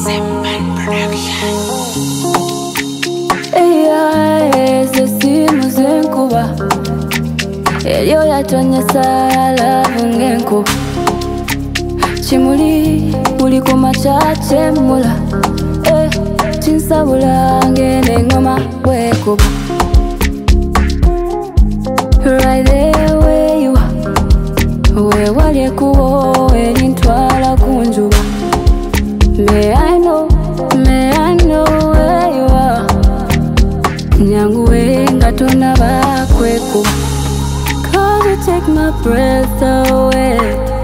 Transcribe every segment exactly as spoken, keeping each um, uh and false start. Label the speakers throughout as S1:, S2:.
S1: Ezo simu zenkuba elyo yatonyesa love ngenkuba Chimuli uli kumachache mula eh, chinsabula ngene ngoma wekuba Right there where you are we wale kuwo elintwala kunjuba May I know, may I know where you are Nyanguwe ngatona bakwekuba Cause you take my breath away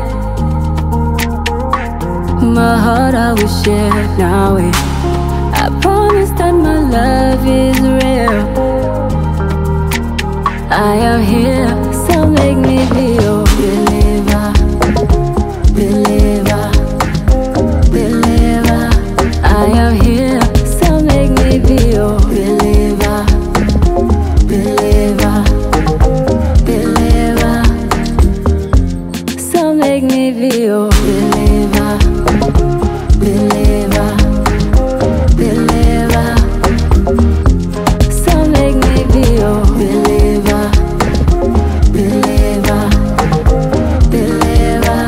S1: My heart I will share now. I promise that my love is real. I am here, so make me be your believer, believer, believer. I am here, so make me be your believer, believer, believer. So make me be your believer. Believer, believer. So make me be your believer, believer, believer.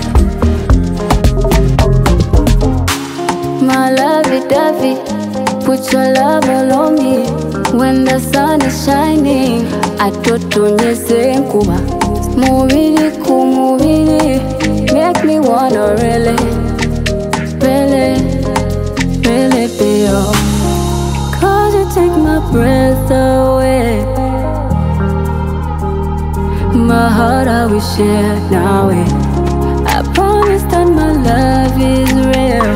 S1: My lovey-dovey, put your love all on me. When the sun is shining, atotonyeze nkuba mubiri ku mubiri, make me wanna really Really, really be your Cause you take my breath away My heart I will share now I promise that my love is real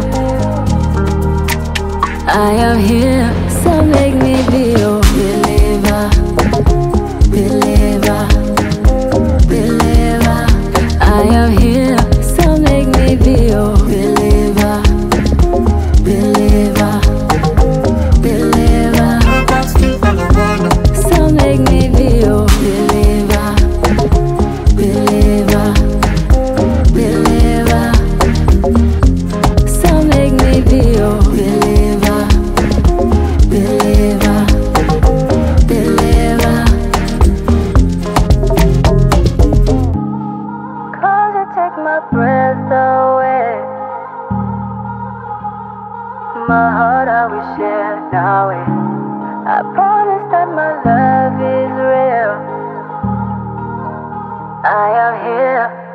S1: I am here, so make me be your believer Believer, believer I am here, so make me be your believer Believer, believer. So make me be your believer, believer, believer. So make me be your believer, believer, believer. Cause you take my breath away My heart I will share now I promise that my love is real I am here